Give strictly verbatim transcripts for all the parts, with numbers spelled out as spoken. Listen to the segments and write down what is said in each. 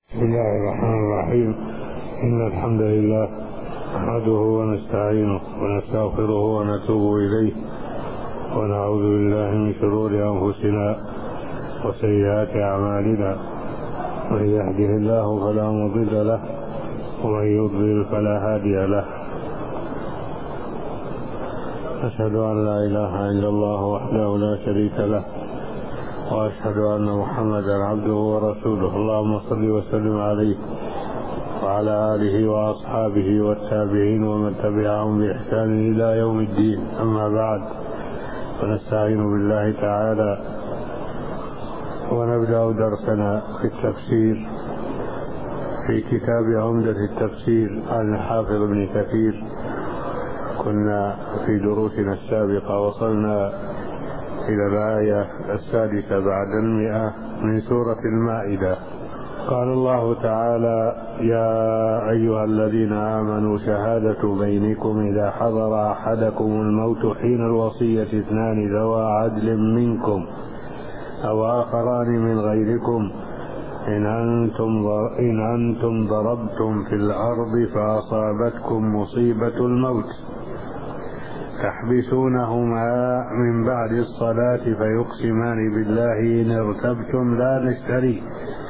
بسم الله الرحمن الرحيم. إن الحمد لله نحمده ونستعينه ونستغفره ونتوب إليه ونعوذ بالله من شرور أنفسنا وسيئات أعمالنا. من يهده الله فلا مضل له ومن يضلل فلا هادي له. أشهد أن لا إله إلا الله وحده لا شريك له وأشهد أن محمدا عبده ورسوله. اللهم صل وسلم عليه وعلى آله وأصحابه والتابعين ومن تبعهم بإحسان إلى يوم الدين. أما بعد، فنستعين بالله تعالى ونبدأ درسنا في التفسير في كتاب عمدة التفسير عن الحافظ ابن كثير. كنا في دروسنا السابقة وصلنا إلى الآية السادسة بعد المئة من سورة المائدة. قال الله تعالى: يا أيها الذين آمنوا شهادة بينكم إذا حضر أحدكم الموت حين الوصية اثنان ذوى عدل منكم أو آخران من غيركم إن أنتم, إن أنتم ضربتم في الأرض فأصابتكم مصيبة الموت تحبسونهما من بعد الصلاة فيقسمان بالله إن ارتبتم لا نشتري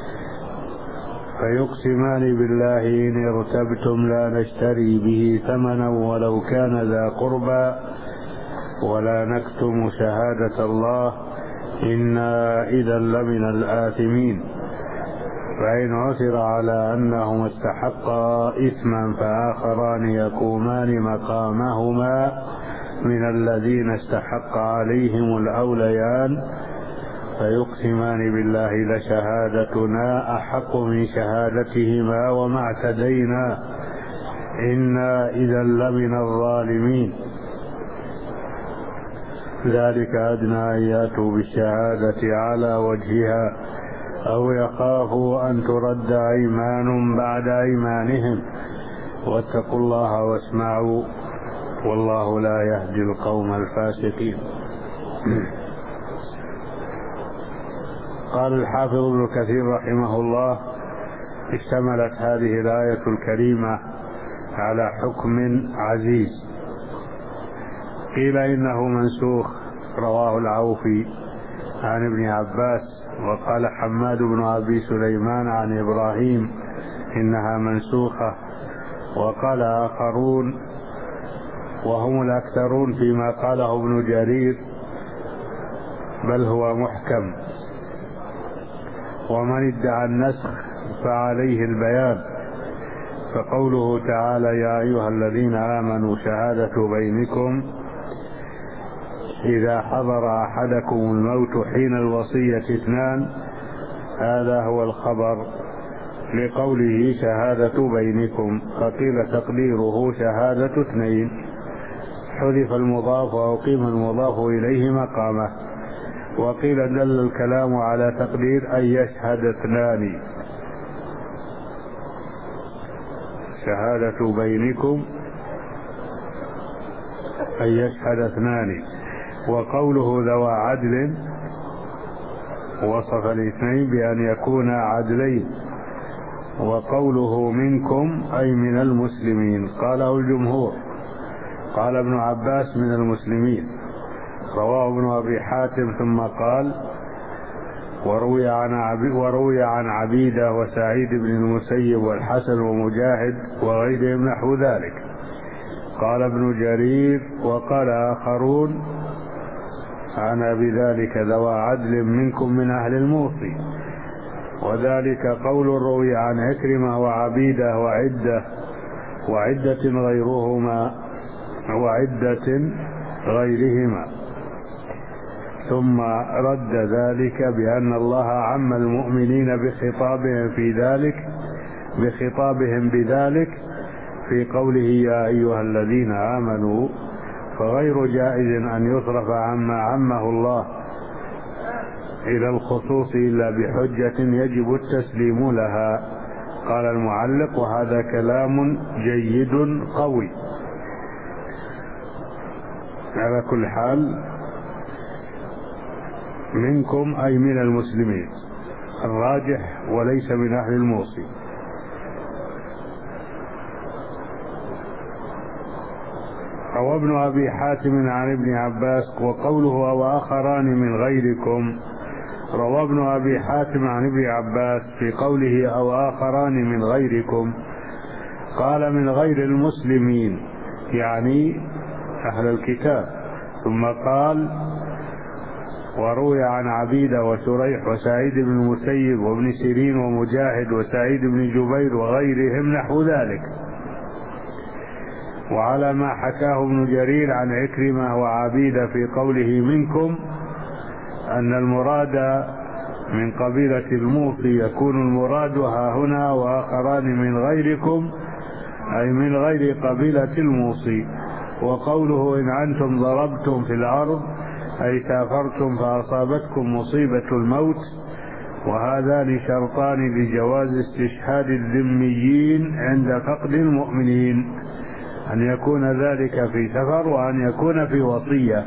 فيقسمان بالله إن ارتبتم لا نشتري به ثمنا ولو كان ذا قربى ولا نكتم شهادة الله إنا إذا لمن الآثمين. فإن عثر على أنهما استحقا إثما فآخران يقومان مقامهما من الذين استحق عليهم الأوليان فيقسمان بالله لشهادتنا أحق من شهادتهما وما اعتدينا إنا إذا لمن الظالمين. ذلك أدنى أن يأتوا بالشهادة على وجهها أو يخافوا أن ترد أيمان بعد أيمانهم واتقوا الله واسمعوا والله لا يهدي القوم الفاسقين. قال الحافظ ابن كثير رحمه الله: اشتملت هذه الآية الكريمة على حكم عزيز. قيل إنه منسوخ، رواه العوفي عن ابن عباس، وقال حماد بن أبي سليمان عن إبراهيم إنها منسوخة، وقال آخرون وهم الأكثرون فيما قاله ابن جرير بل هو محكم، ومن ادعى النسخ فعليه البيان. فقوله تعالى: يا أيها الذين آمنوا شهادة بينكم إذا حضر أحدكم الموت حين الوصية اثنان، هذا هو الخبر لقوله شهادة بينكم، فقيل تقديره شهادة اثنين، حذف المضاف وأقيم المضاف إليه مقامه. وقيل دل الكلام على تقدير أن يشهد اثنان، شهادة بينكم أن يشهد اثنان. وقوله ذوى عدل وصف الاثنين بأن يكون عدلين، وقوله منكم أي من المسلمين قاله الجمهور. قال ابن عباس من المسلمين، رواه ابن أبي حاتم ثم قال: وروي عن وروي عن عبيدة وسعيد بن المسيب والحسن ومجاهد وغيرهم نحو ذلك. قال ابن جرير وقال آخرون أنا بذلك ذوى عدل منكم من أهل الموصي، وذلك قول روي عن عكرمة وعبيدة وعدة وعدة غيرهما وعدة غيرهما. ثم رد ذلك بأن الله عم المؤمنين بخطابهم في ذلك بخطابهم بذلك في قوله يا أيها الذين آمنوا، فغير جائز أن يصرف عما عمه الله إلى الخصوص إلا بحجة يجب التسليم لها. قال المعلق: وهذا كلام جيد قوي. على كل حال، منكم أي من المسلمين، الراجح وليس من أهل الموصي. روى ابن أبي حاتم عن ابن عباس وقوله وآخران من غيركم، روى ابن أبي حاتم عن ابن عباس في قوله أو آخران من غيركم قال من غير المسلمين يعني أهل الكتاب، ثم قال وروي عن عبيدة وشريح وسعيد بن المسيب وابن سيرين ومجاهد وسعيد بن جبير وغيرهم نحو ذلك. وعلى ما حكاه ابن جرير عن عكرمة وعبيدة في قوله منكم أن المراد من قبيلة الموصي يكون المراد ها هنا وآخران من غيركم أي من غير قبيلة الموصي. وقوله إن أنتم ضربتم في الأرض أي سافرتم فأصابتكم مصيبة الموت، وهذان شرطان لجواز استشهاد الذميين عند فقد المؤمنين، أن يكون ذلك في سفر وأن يكون في وصية،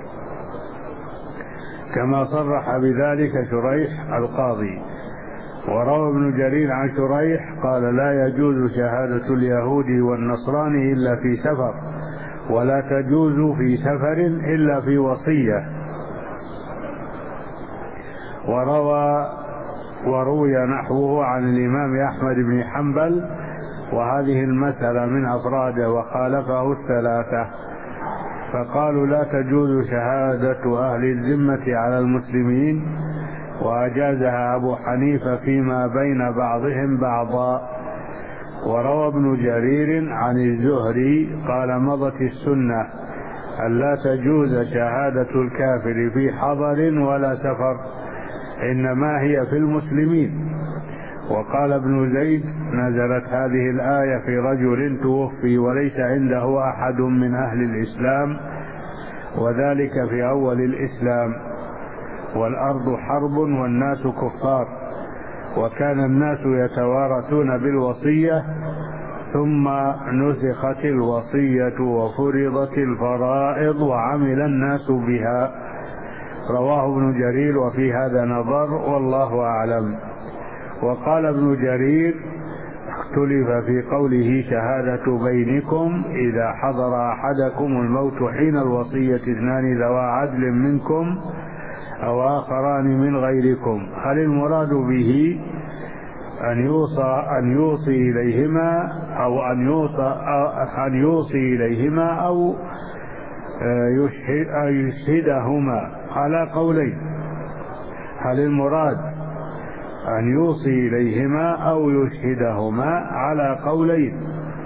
كما صرح بذلك شريح القاضي. وروى ابن جرير عن شريح قال لا يجوز شهادة اليهود والنصراني إلا في سفر، ولا تجوز في سفر إلا في وصية. وروى وروي نحوه عن الإمام أحمد بن حنبل، وهذه المسألة من أفراده وخالفه الثلاثة، فقالوا لا تجوز شهادة أهل الذمة على المسلمين، وأجازها أبو حنيفة فيما بين بعضهم بعضا. وروى ابن جرير عن الزهري قال مضت السنة أن لا تجوز شهادة الكافر في حضر ولا سفر، إنما هي في المسلمين. وقال ابن زيد نزلت هذه الآية في رجل توفي وليس عنده أحد من أهل الإسلام، وذلك في أول الإسلام، والأرض حرب والناس كفار، وكان الناس يتوارثون بالوصية، ثم نسخت الوصية وفرضت الفرائض وعمل الناس بها. رواه ابن جرير وفي هذا نظر والله أعلم. وقال ابن جرير اختلف في قوله شهادة بينكم إذا حضر أحدكم الموت حين الوصية اثنان ذوى عدل منكم أو آخران من غيركم، هل المراد به أن يوصى أن يوصي إليهما أو أن يوصى أن يوصي إليهما أو يشهد يشهدهما على قولين؟ هل المراد أن يوصي إليهما أو يشهدهما على قولين؟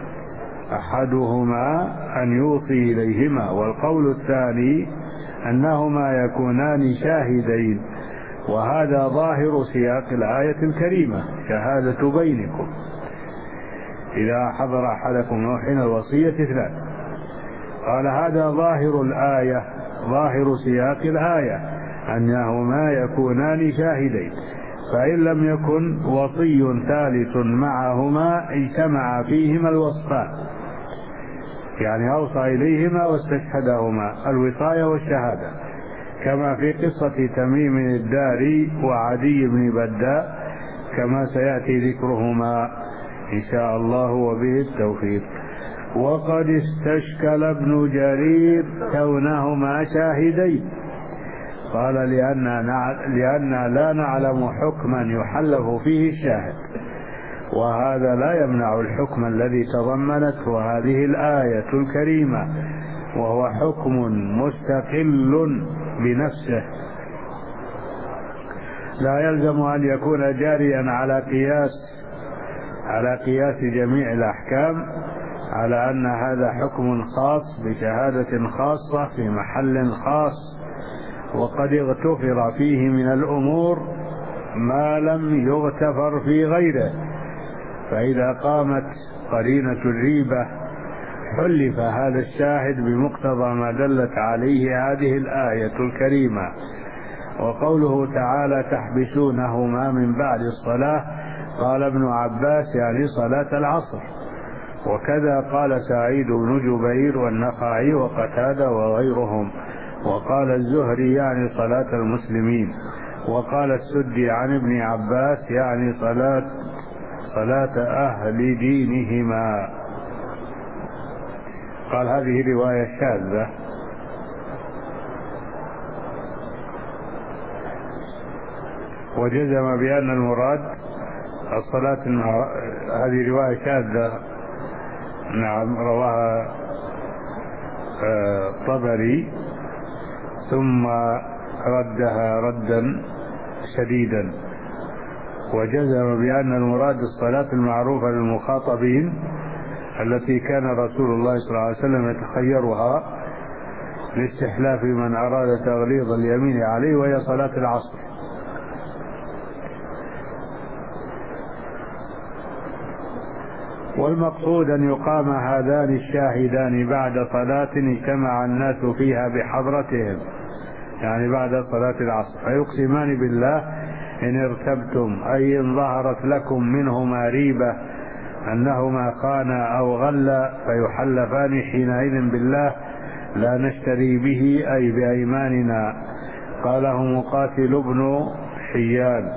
أحدهما أن يوصي إليهما، والقول الثاني أنهما يكونان شاهدين، وهذا ظاهر سياق الآية الكريمة شهادة بينكم إذا حضر أحدكم حين الوصية اثنان. قال هذا ظاهر الآية، ظاهر سياق الآية أنهما يكونان شاهدين، فإن لم يكن وصي ثالث معهما اجتمع فيهما الوصفان، يعني أوصى إليهما واستشهدهما الوصاية والشهادة، كما في قصة تميم الداري وعدي بن بداء كما سيأتي ذكرهما إن شاء الله وبه التوفيق. وقد استشكل ابن جرير كونهما شاهدين، قال لأننا لا نعلم حكما يحلف فيه الشاهد، وهذا لا يمنع الحكم الذي تضمنته هذه الآية الكريمة، وهو حكم مستقل بنفسه لا يلزم أن يكون جاريا على قياس على قياس جميع الأحكام، على أن هذا حكم خاص بشهادة خاصة في محل خاص، وقد اغتفر فيه من الأمور ما لم يغتفر في غيره. فإذا قامت قرينة الريبة حلف هذا الشاهد بمقتضى ما دلت عليه هذه الآية الكريمة. وقوله تعالى تحبسونهما من بعد الصلاة، قال ابن عباس يعني صلاة العصر، وكذا قال سعيد بن جبير والنخعي وقتادة وغيرهم، وقال الزهري يعني صلاة المسلمين، وقال السدي عن ابن عباس يعني صلاة صلاة أهل دينهما. قال هذه رواية شاذة. وجزم بأن المراد الصلاة المع... هذه رواية شاذة. نعم، رواها الطبري ثم ردها ردا شديدا، وجزم بأن المراد الصلاة المعروفة للمخاطبين التي كان رسول الله صلى الله عليه وسلم يتخيرها لاستحلاف من أراد تغليظ اليمين عليه، وهي صلاة العصر. والمقصود أن يقام هذان الشاهدان بعد صلاة اجتمع الناس فيها بحضرتهم، يعني بعد صلاة العصر، فيقسمان بالله إن ارتبتم أي إن ظهرت لكم منهما ريبة أنهما خانا أو غلا، فيحلفان حينئذ بالله لا نشتري به أي بأيماننا. قاله مقاتل بن حيان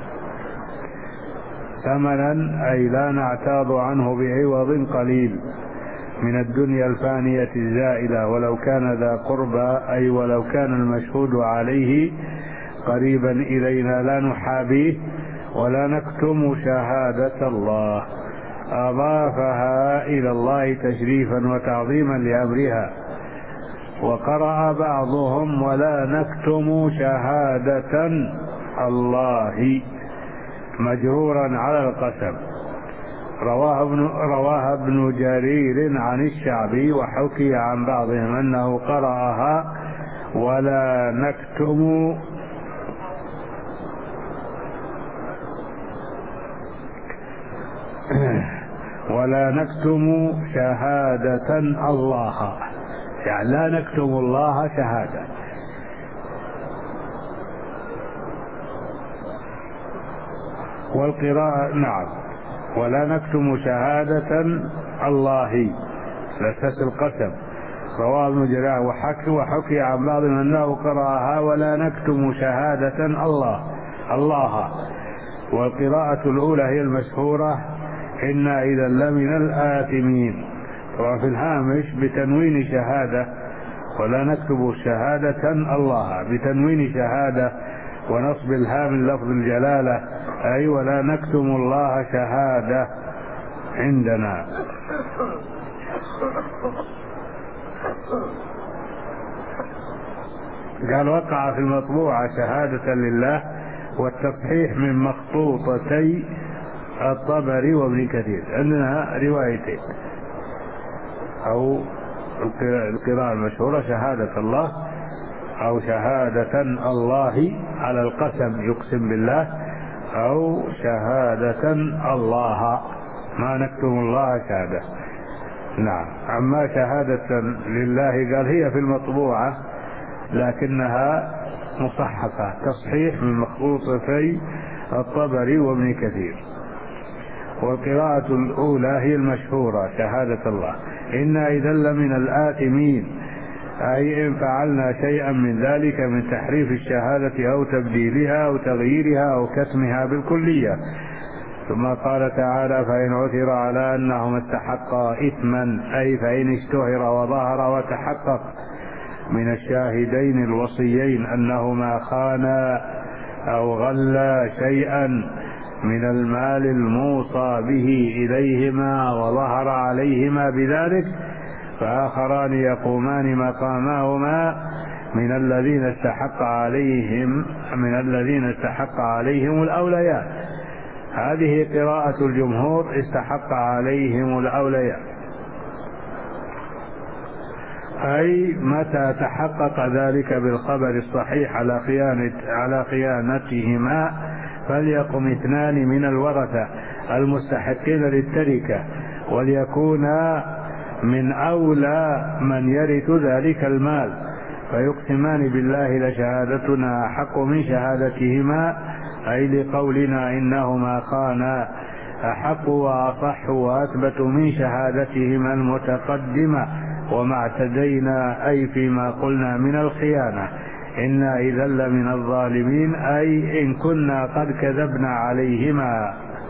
ثمنا أي لا نعتاض عنه بعوض قليل من الدنيا الفانية الزائلة، ولو كان ذا قربى أي ولو كان المشهود عليه قريبا إلينا لا نحابيه ولا نكتم شهادة الله. أضافها إلى الله تشريفا وتعظيما لأمرها. وقرأ بعضهم ولا نكتم شهادة الله مجرورا على القسم. رواه ابن, رواه ابن جرير عن الشعبي، وحكي عن بعضهم أنه قرأها ولا نكتم ولا نكتم شهادة الله، يعني لا نكتم الله شهادة. والقراءة نعم ولا نكتم شهادة الله لأساس القسم. رواه ابن جرير وحكي, وحكي عن بعض من أنه قرأها ولا نكتم شهادة الله الله. والقراءة الأولى هي المشهورة إنا إذا لمن الآثمين، وفي الهامش بتنوين شهادة ولا نكتب شهادة الله بتنوين شهادة ونصب الهام لفظ الجلالة أي ولا نكتم الله شهادة عندنا. قال وقع في المطبوعة شهادة لله، والتصحيح من مخطوطتي الطبري وابن كثير. عندنا روايتين، أو القراءة المشهورة شهادة الله أو شهادة الله على القسم يقسم بالله، أو شهادة الله ما نكتم الله شهادة. نعم. أما شهادة لله قال هي في المطبوعة لكنها مصحفة تصحيح من مخطوطتي الطبري وابن كثير. والقراءة الأولى هي المشهورة شهادة الله. إنا إذا لمن الآثمين أي إن فعلنا شيئا من ذلك من تحريف الشهادة أو تبديلها أو تغييرها أو كتمها بالكلية. ثم قال تعالى فإن عثر على أنهما استحقا إثما أي فإن اشتهر وظهر وتحقق من الشاهدين الوصيين أنهما خانا أو غلا شيئا من المال الموصى به إليهما وظهر عليهما بذلك، فآخران يقومان مقامهما من الذين استحق عليهم من الذين استحق عليهم الأولياء. هذه قراءة الجمهور استحق عليهم الأولياء، أي متى تحقق ذلك بالخبر الصحيح على خيانة على خيانتهما فليقم اثنان من الورثة المستحقين للتركة وليكونا من أولى من يرث ذلك المال، فيقسمان بالله لشهادتنا أحق من شهادتهما أي لقولنا إنهما خانا أحق وأصح وأثبت من شهادتهما المتقدمة وما اعتدينا أي فيما قلنا من الخيانة إنا إذا لمن الظالمين، أي إن كنا قد كذبنا عليهما.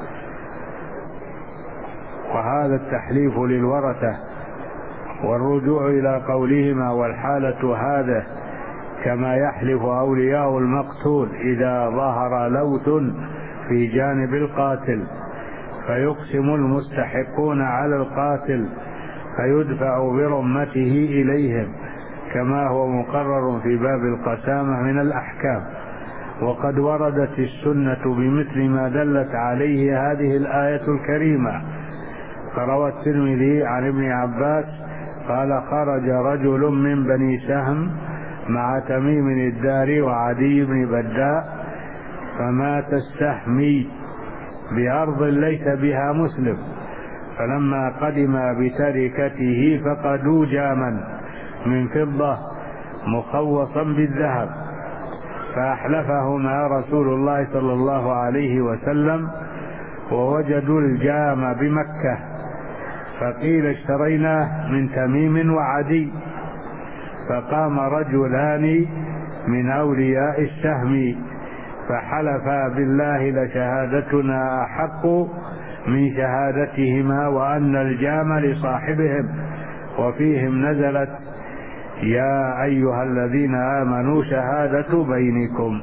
وهذا التحليف للورثة والرجوع إلى قولهما والحالة هذا كما يحلف أولياء المقتول إذا ظهر لوث في جانب القاتل، فيقسم المستحقون على القاتل فيدفع برمته إليهم، كما هو مقرر في باب القسامة من الأحكام. وقد وردت السنة بمثل ما دلت عليه هذه الآية الكريمة. فروى الترمذي عن ابن عباس قال: خرج رجل من بني سهم مع تميم الداري وعدي بن بداء، فمات السهمي بأرض ليس بها مسلم، فلما قدم بتركته فقدوا جاما من فضة مخوصا بالذهب، فأحلفهما رسول الله صلى الله عليه وسلم، ووجدوا الجام بمكة، فقيل: اشتريناه من تميم وعدي. فقام رجلان من أولياء السهم فحلفا بالله لشهادتنا أحق من شهادتهما وأن الجام لصاحبهم، وفيهم نزلت: يا أيها الذين آمنوا شهادة بينكم.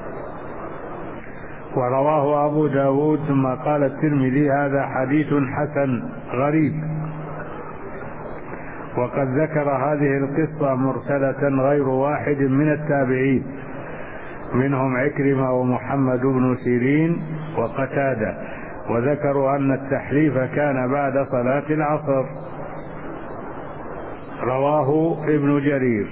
ورواه أبو داود. ثم قال الترمذي: هذا حديث حسن غريب. وقد ذكر هذه القصة مرسلة غير واحد من التابعين، منهم عكرمة ومحمد بن سيرين وقتادة، وذكروا أن التحليف كان بعد صلاة العصر. رواه ابن جرير.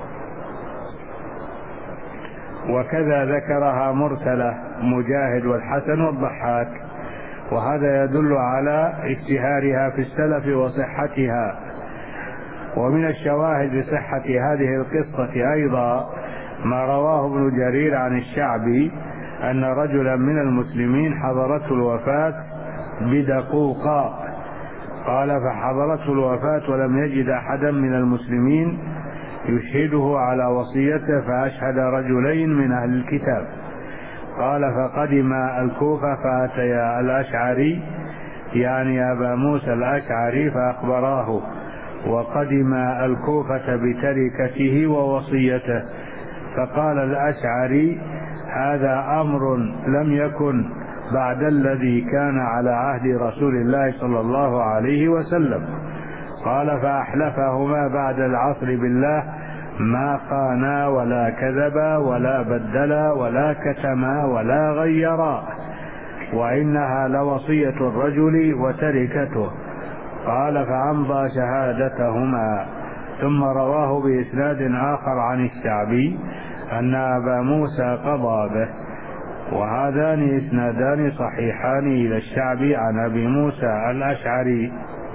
وكذا ذكرها مرسلة مجاهد والحسن والضحاك، وهذا يدل على اشتهارها في السلف وصحتها. ومن الشواهد لصحة هذه القصة أيضا ما رواه ابن جرير عن الشعبي أن رجلا من المسلمين حضرته الوفاة بدقوقاء، قال: فحضرته الوفاة ولم يجد أحدا من المسلمين يشهده على وصيته، فأشهد رجلين من أهل الكتاب. قال: فقدم الكوفة فأتيا الأشعري، يعني أبا موسى الأشعري، فأخبراه، وقدم الكوفة بتركته ووصيته. فقال الأشعري: هذا أمر لم يكن بعد الذي كان على عهد رسول الله صلى الله عليه وسلم. قال: فأحلفهما بعد العصر بالله ما خانا ولا كذبا ولا بدلا ولا كتما ولا غيرا، وإنها لوصية الرجل وتركته. قال: فأمضى شهادتهما. ثم رواه بإسناد آخر عن الشعبي أن أبا موسى قضى به. وهذان إسنادان صحيحان إلى الشعبي عن أبي موسى الأشعري.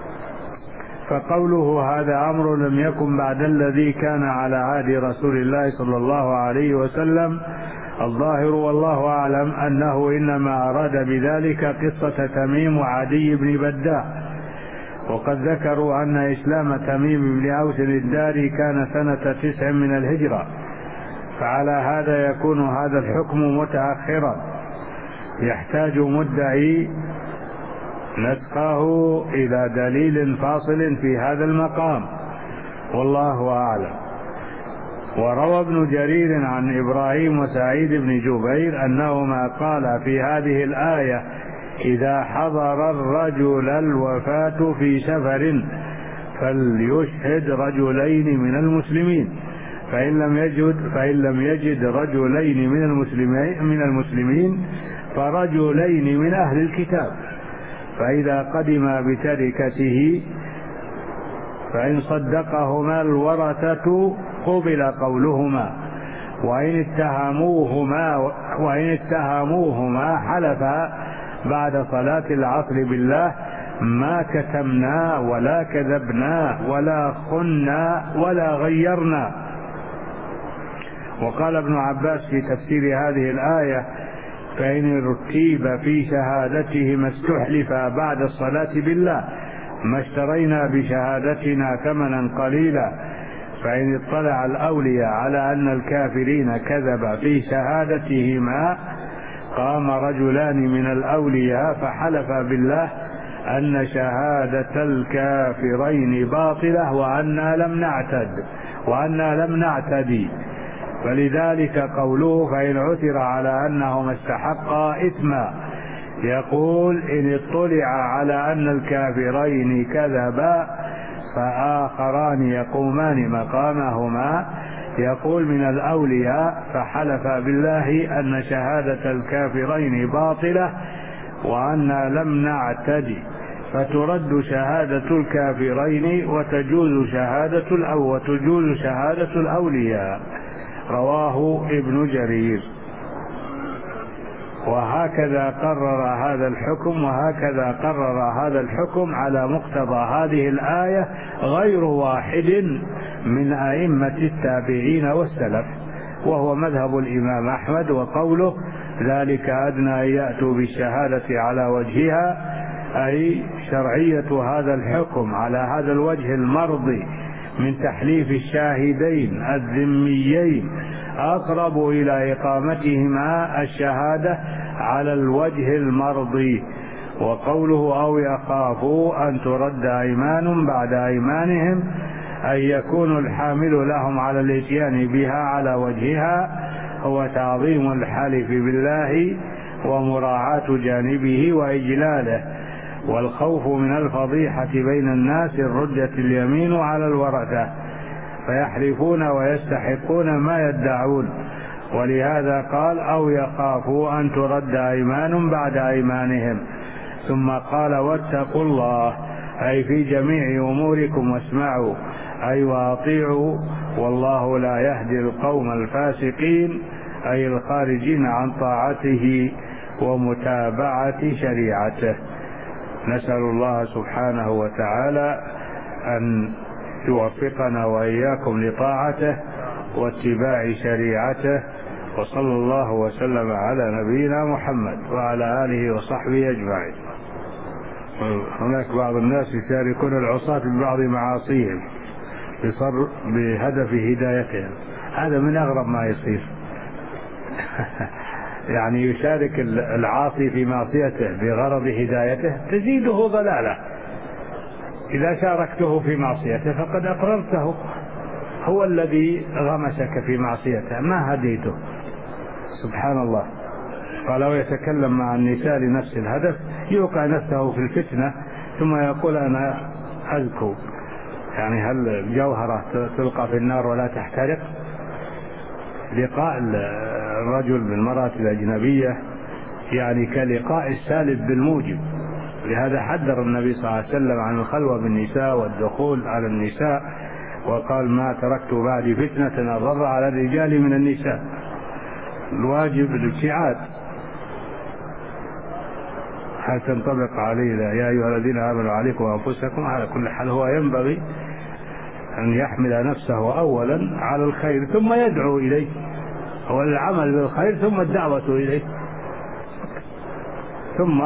فقوله هذا أمر لم يكن بعد الذي كان على عهد رسول الله صلى الله عليه وسلم، الظاهر والله أعلم أنه إنما أراد بذلك قصة تميم وعدي بن بداء. وقد ذكروا أن إسلام تميم بن أوس الداري كان سنة تسع من الهجرة، فعلى هذا يكون هذا الحكم متأخرا، يحتاج مدعي نسخه إلى دليل فاصل في هذا المقام، والله أعلم. وروى ابن جرير عن إبراهيم وسعيد بن جبير أنهما قال في هذه الآية: إذا حضر الرجل الوفاة في سفر فليشهد رجلين من المسلمين، فإن لم يجد فإن لم يجد رجلين من المسلمين من المسلمين فرجلين من أهل الكتاب، فإذا قدم بتركته فإن صدقهما الورثة قبل قولهما، وإن اتهموهما وإن اتهموهما حلفا بعد صلاة العصر بالله ما كتمنا ولا كذبنا ولا خنا ولا غيرنا. وقال ابن عباس في تفسير هذه الآية: فإن ارتيب في شهادتهما استحلفا بعد الصلاة بالله ما اشترينا بشهادتنا ثمنا قليلا فإن اطلع الأولياء على أن الكافرين كذب في شهادتهما قام رجلان من الأولياء فحلفا بالله أن شهادة الكافرين باطلة وأنا لم نعتد وأنا لم نعتدي. فلذلك قوله فإن عثر على أنهما استحقا إثما، يقول إن اطلع على أن الكافرين كذبا فآخران يقومان مقامهما، يقول من الأولياء فحلف بالله أن شهادة الكافرين باطلة وأنا لم نعتدي، فترد شهادة الكافرين وتجوز شهادة الأو وتجوز شهادة الأولياء. رواه ابن جرير. وهكذا قرر هذا الحكم وهكذا قرر هذا الحكم على مقتضى هذه الآية غير واحد من أئمة التابعين والسلف، وهو مذهب الإمام أحمد. وقوله ذلك أدنى أن يأتوا بالشهادة على وجهها، أي شرعية هذا الحكم على هذا الوجه المرضي من تحليف الشاهدين الذميين أقرب إلى إقامتهما الشهادة على الوجه المرضي. وقوله أو يخافوا أن ترد أيمان بعد أيمانهم، أن يكون الحامل لهم على الاتيان بها على وجهها هو تعظيم الحلف بالله ومراعاة جانبه وإجلاله، والخوف من الفضيحة بين الناس ردت اليمين على الورثة فيحلفون ويستحقون ما يدعون. ولهذا قال أو يخافوا أن ترد أيمان بعد أيمانهم، ثم قال واتقوا الله، أي في جميع أموركم واسمعوا، أي وأطيعوا، والله لا يهدي القوم الفاسقين، أي الخارجين عن طاعته ومتابعة شريعته. نسأل الله سبحانه وتعالى أن يوفقنا وإياكم لطاعته واتباع شريعته، وصلى الله وسلم على نبينا محمد وعلى آله وصحبه أجمعين. هناك بعض الناس يشاركون العصاة ببعض معاصيهم بهدف هدايتهم، هذا من أغرب ما يصير. يعني يشارك العاصي في معصيته بغرض هدايته تزيده ضلالة. إذا شاركته في معصيته فقد أقررته، هو الذي غمسك في معصيته ما هديته. سبحان الله. قال ويتكلم مع النساء لنفس الهدف، يوقع نفسه في الفتنة ثم يقول أنا أذكو. يعني هل الجوهرة تلقى في النار ولا تحترق؟ لقاء الرجل بالمرأة الأجنبية يعني كلقاء السالب بالموجب. لهذا حذر النبي صلى الله عليه وسلم عن الخلوة بالنساء والدخول على النساء، وقال ما تركت بعد فتنة أضر على الرجال من النساء. الواجب الابتعاد. هل تنطبق علينا يا أيها الذين آمنوا عليكم وأنفسكم؟ على كل حال هو ينبغي أن يحمل نفسه أولا على الخير ثم يدعو إليه، هو العمل بالخير ثم الدعوة إليه، ثم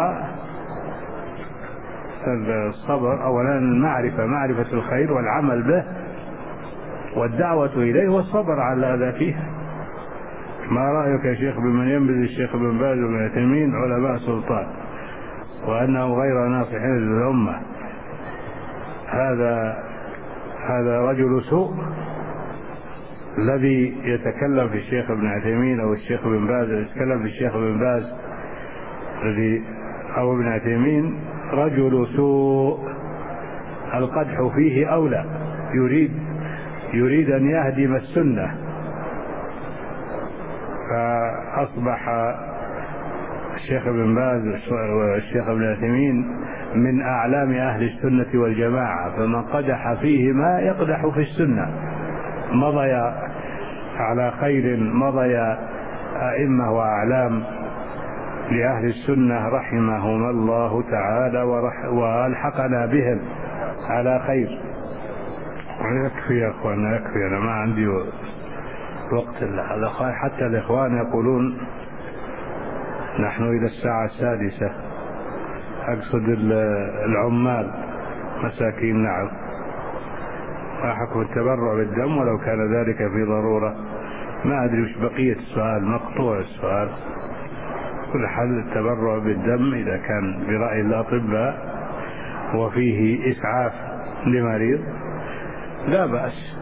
الصبر. أولا المعرفة، معرفة الخير والعمل به والدعوة إليه والصبر على هذا فيه. ما رأيك يا شيخ بمن ينبذ الشيخ بن باز وابن عثيمين علماء سلطان وأنهم غير ناصحين للأمة؟ هذا هذا رجل سوء الذي يتكلم في الشيخ ابن عثيمين أو الشيخ بن باز، يتكلم في الشيخ بن باز الذي أو ابن عثيمين رجل سوء، القدح فيه أولى، يريد يريد أن يهدم السنة، فأصبح الشيخ ابن باز والشيخ ابن عثيمين من أعلام أهل السنة والجماعة، فمن قدح فيهما يقدح في السنة. مضي على خير، مضي أئمة وأعلام لأهل السنة رحمهم الله تعالى وألحقنا بهم على خير. يكفي يا أخوانا، يكفي، أنا ما عندي وقت هذا. حتى الإخوان يقولون نحن إلى الساعة السادسة، أقصد العمال مساكين. نعم، ما حكم التبرع بالدم ولو كان ذلك في ضرورة؟ ما أدري وش بقية السؤال، مقطوع السؤال. كل حال التبرع بالدم إذا كان برأي الأطباء وفيه إسعاف لمريض لا بأس.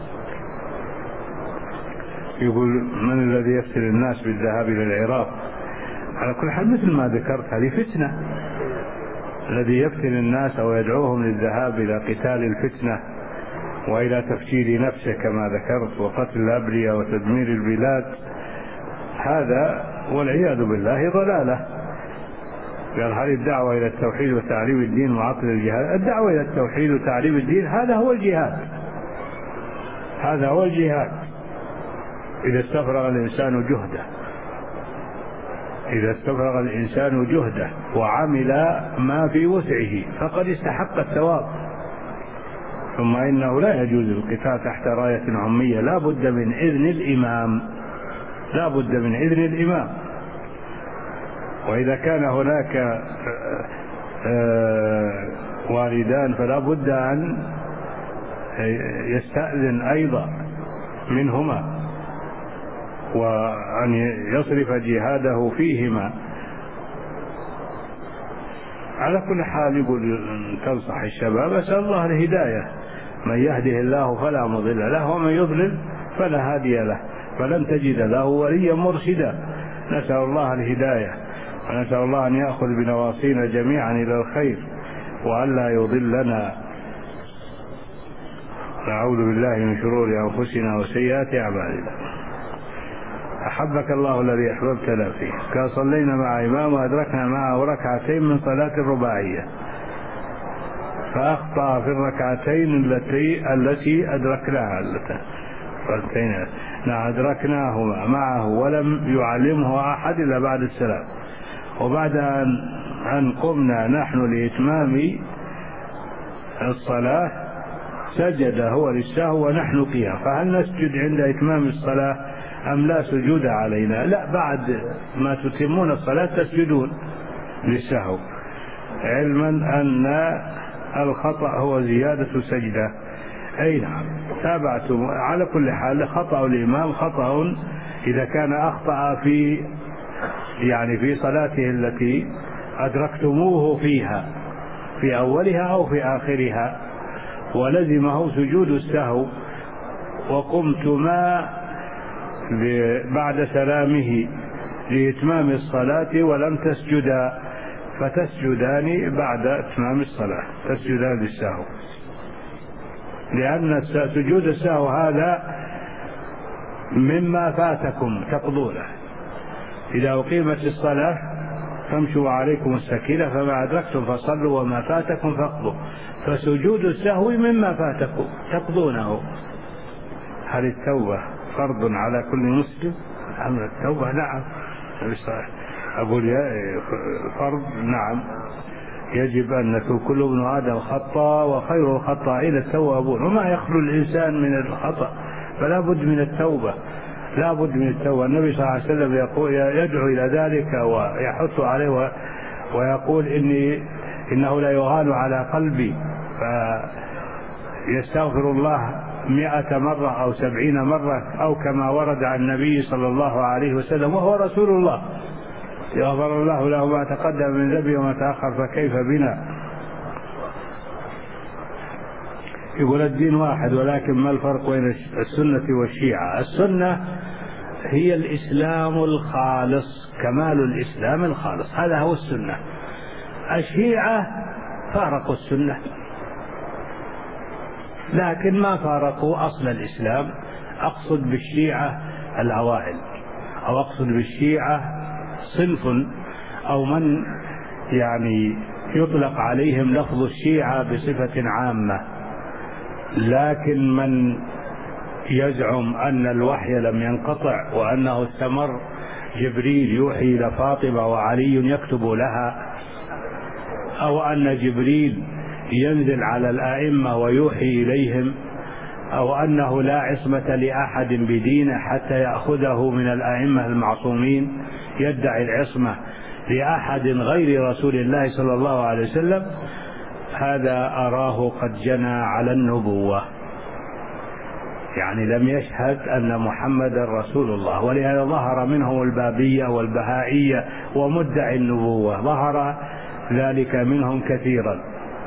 يقول من الذي يفتن الناس بالذهاب إلى العراق؟ على كل حال مثل ما ذكرت هذه فتنة. الذي يفتن الناس أو يدعوهم للذهاب إلى قتال الفتنة وإلى تفجير نفسه كما ذكرت وقتل الأبرياء وتدمير البلاد، هذا والعياذ بالله ضلالة. قال هذه الدعوة إلى التوحيد وتعليم الدين وعطل الجهاد. الدعوة إلى التوحيد وتعليم الدين هذا هو الجهاد، هذا هو الجهاد. إذا استفرغ الإنسان جهده، إذا استفرغ الإنسان جهده وعمل ما في وسعه فقد استحق الثواب. ثم إنه لا يجوز القتال تحت راية عمية، لا بد من إذن الإمام، لا بد من إذن الإمام. وإذا كان هناك والدان فلا بد أن يستأذن أيضا منهما وأن يصرف جهاده فيهما. على كل حال يقول تنصح الشباب، أسأل الله الهداية، من يهده الله فلا مضل له ومن يضلل فلا هادي له، فلن تجد له وليا مرشدا. نسأل الله الهداية ونسأل الله أن يأخذ بنواصينا جميعا إلى الخير وأن لا يضلنا. نعوذ بالله من شرور أنفسنا وسيئات أعمالنا. أحبك الله الذي أحببتنا فيه. كان صلينا مع إمام وأدركنا معه ركعتين من صلاة الرباعية، فأخطأ في الركعتين التي التي أدركناها التي أدركناهما معه ولم يعلمه أحد إلا بعد السلام. وبعد أن قمنا نحن لإتمام الصلاة سجد هو للسهو ونحن قيام، فهل نسجد عند إتمام الصلاة أم لا سجود علينا؟ لا، بعد ما تتمون الصلاة تسجدون للسهو، علما أن الخطأ هو زيادة سجدة. أي نعم، تابعتم. على كل حال خطأ الإمام خطأ إذا كان أخطأ في يعني في صلاته التي أدركتموه فيها في أولها أو في آخرها ولزمه سجود السهو وقمتما بعد سلامه لإتمام الصلاة ولم تسجدا، فتسجدان بعد إتمام الصلاة، تسجدان للسهو، لأن سجود السهو هذا مما فاتكم تقضونه. إذا أقيمت الصلاة فامشوا عليكم السكينة، فما أدركتم فصلوا وما فاتكم فاقضوا، فسجود السهو مما فاتكم تقضونه. هل التوبة فرض على كل مسلم؟ أمر التوبة نعم، أقول فرض نعم، يجب أن نتوب. كل ابن آدم خطاء وخير الخطائين التوابون، وما يخلو الإنسان من الخطأ، فلا بد من التوبة، لا بد من التوبة. النبي صلى الله عليه وسلم يقول يدعو إلى ذلك ويحث عليه ويقول إني إنه لا يغال على قلبي، فيستغفر الله مئة مرة أو سبعين مرة أو كما ورد عن النبي صلى الله عليه وسلم وهو رسول الله، يغفر الله له ما تقدم من ذنبه وما تأخر، فكيف بنا؟ يقول الدين واحد، ولكن ما الفرق بين السنة والشيعة؟ السنة هي الإسلام الخالص، كمال الإسلام الخالص، هذا هو السنة. الشيعة فارقوا السنة لكن ما فارقوا أصل الإسلام. أقصد بالشيعة الأوائل، أو أقصد بالشيعة صنف أو من يعني يطلق عليهم لفظ الشيعة بصفة عامة، لكن من يزعم أن الوحي لم ينقطع وأنه استمر، جبريل يوحي إلى فاطمة وعلي يكتب لها، أو أن جبريل ينزل على الآئمة ويوحي إليهم، أو أنه لا عصمة لأحد بدينه حتى يأخذه من الآئمة المعصومين، يدعي العصمة لأحد غير رسول الله صلى الله عليه وسلم، هذا أراه قد جنى على النبوة. يعني لم يشهد أن محمد رسول الله، ولهذا ظهر منهم البابية والبهائية ومدعي النبوة، ظهر ذلك منهم كثيرا.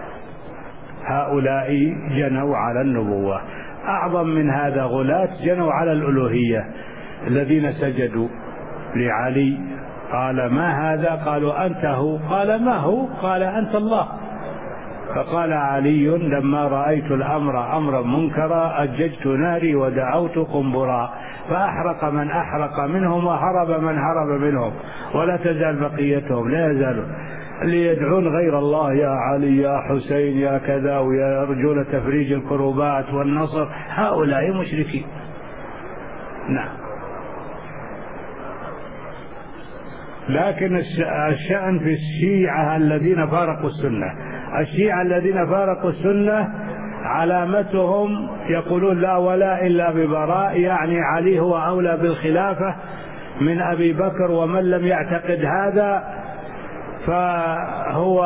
هؤلاء جنوا على النبوة. أعظم من هذا غلاة جنوا على الألوهية، الذين سجدوا لعلي قال ما هذا؟ قالوا أنت هو. قال ما هو؟ قال أنت الله. فقال علي لما رأيت الأمر أمرا منكرا أججت ناري ودعوت قنبرا، فأحرق من أحرق منهم وهرب من هرب منهم، ولا تزال بقيتهم لا يزالون اللي يدعون غير الله، يا علي يا حسين يا كذا، ويرجون تفريج الكروبات والنصر. هؤلاء مشركين. نعم. لكن الشأن في الشيعة الذين فارقوا السنة. الشيعة الذين فارقوا السنة علامتهم يقولون لا ولاء إلا ببراء، يعني علي هو أولى بالخلافة من أبي بكر، ومن لم يعتقد هذا فهو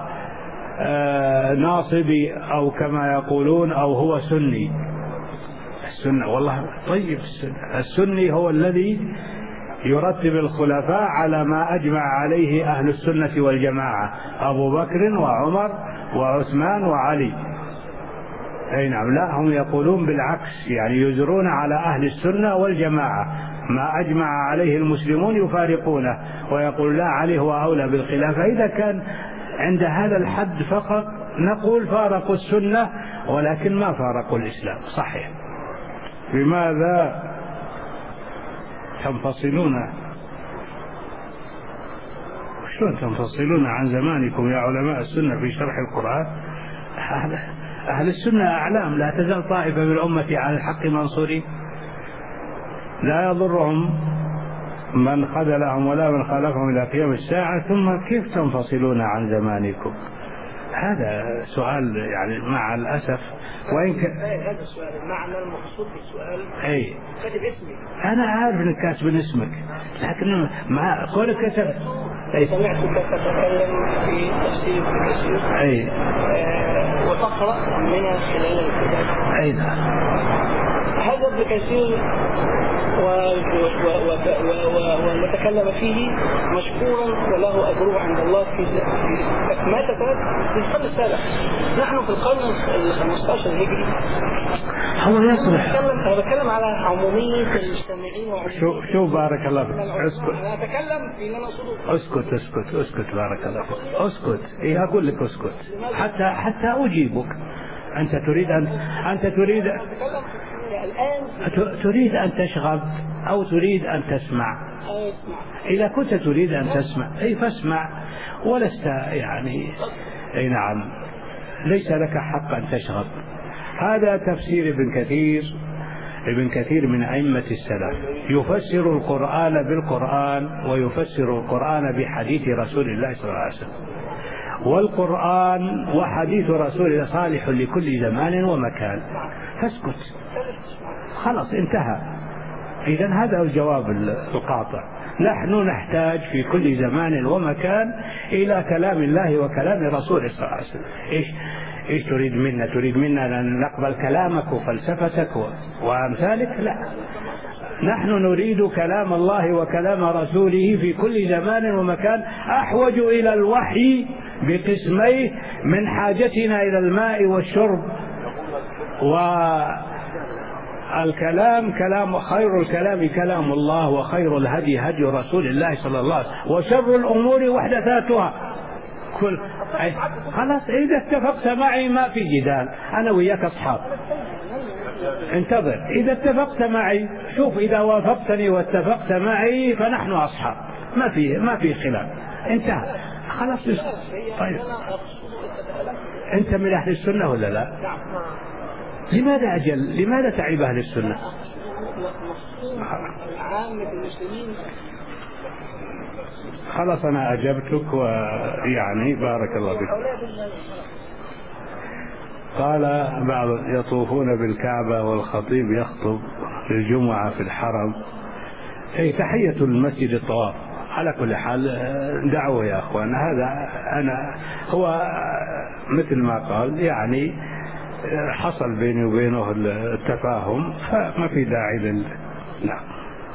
ناصبي أو كما يقولون، أو هو سني. السنة والله طيب، السنة السني هو الذي يرتب الخلفاء على ما أجمع عليه أهل السنة والجماعة، أبو بكر وعمر وعثمان وعلي. أي نعم. لا، هم يقولون بالعكس، يعني يجرون على أهل السنة والجماعة، ما أجمع عليه المسلمون يفارقونه، ويقول لا علي هو أولى بالخلافة. إذا كان عند هذا الحد فقط نقول فارقوا السنة، ولكن ما فارقوا الإسلام. صحيح. لماذا تنفصلون؟ شلون تنفصلون عن زمانكم يا علماء السنة في شرح القرآن؟ أهل السنة أعلام، لا تزال طائفة من الأمة على الحق منصورين، لا يضرهم من خذلهم ولا من خالفهم إلى قيام الساعة. ثم كيف تنفصلون عن زمانكم؟ هذا سؤال يعني مع الأسف. وإن ك... هذا السؤال المعنى المقصود بالسؤال. أي كاتب اسمي. أنا عارف إنك كاتب اسمك، لكن مع كونك كتب. أي سمعتك تتكلم في تفسير ابن كثير. أي آه وتقرأ من خلال الكتاب. أي نعم. هذا ابن كثير والمتكلم فيه مشكورا وله أجره عند الله في مات في القرن السابع. نحن في القرن الخمسطاشر الهجري. هو يصلح. أنا بتكلم على عمومية المستمعين. شو شو بارك الله فيك. اسكت. أنا أتكلم في أنا أقصده. اسكت اسكت اسكت بارك الله فيك. اسكت. إيه أقول لك اسكت. حتى حتى أجيبك. أنت تريد أن أنت تريد تريد أن تشغب أو تريد أن تسمع؟ إذا كنت تريد أن تسمع أي فاسمع، ولست يعني أي نعم ليس لك حق أن تشغب. هذا تفسير ابن كثير. ابن كثير من أئمة السلف، يفسر القرآن بالقرآن ويفسر القرآن بحديث رسول الله صلى الله عليه وسلم. والقرآن وحديث رسول الله صالح لكل زمان ومكان، فاسكت خلاص انتهى. إذن هذا الجواب القاطع. نحن نحتاج في كل زمان ومكان إلى كلام الله وكلام رسوله صلى الله عليه وسلم. إيش إيش تريد منا؟ تريد منا أن نقبل كلامك وفلسفتك وأمثالك؟ لا، نحن نريد كلام الله وكلام رسوله في كل زمان ومكان. أحوج إلى الوحي بقسميه من حاجتنا إلى الماء والشرب. والكلام كلام، خير الكلام كلام الله، وخير الهدي هدي رسول الله صلى الله عليه وسلم، وشر الأمور محدثاتها. كل خلاص إذا اتفقت معي ما في جدال، أنا وياك أصحاب. انتظر، إذا اتفقت معي شوف، إذا وافقتني واتفقت معي فنحن أصحاب، ما في ما في خلاف، انتهى خلاص. طيب أنت من أهل السنة ولا لا؟ لماذا أجل؟ لماذا تعيب أهل السنة؟ خلاص أنا أجبتك، ويعني بارك الله فيك. قال بعض يطوفون بالكعبة والخطيب يخطب للجمعة في الحرم. أي تحية المسجد الطواف. على كل حال دعوة يا أخوان، هذا أنا هو مثل ما قال، يعني حصل بيني وبينه التفاهم فما في داعي لل نعم.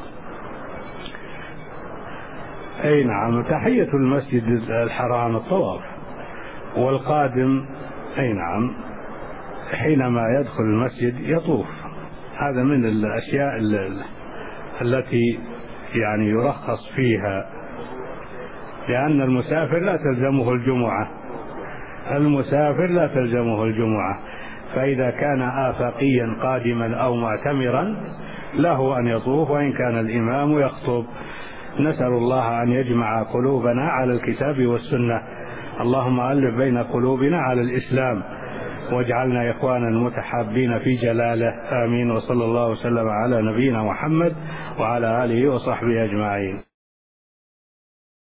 أي نعم. تحية المسجد الحرام الطواف، والقادم أي نعم حينما يدخل المسجد يطوف. هذا من الأشياء التي يعني يرخص فيها، لأن المسافر لا تلزمه الجمعة، المسافر لا تلزمه الجمعة، فإذا كان آفاقيا قادما أو معتمرا له أن يطوف وإن كان الإمام يخطب. نسأل الله أن يجمع قلوبنا على الكتاب والسنة. اللهم ألف بين قلوبنا على الإسلام، واجعلنا إخوانا متحابين في جلاله. آمين. وصلى الله وسلم على نبينا محمد وعلى آله وصحبه أجمعين.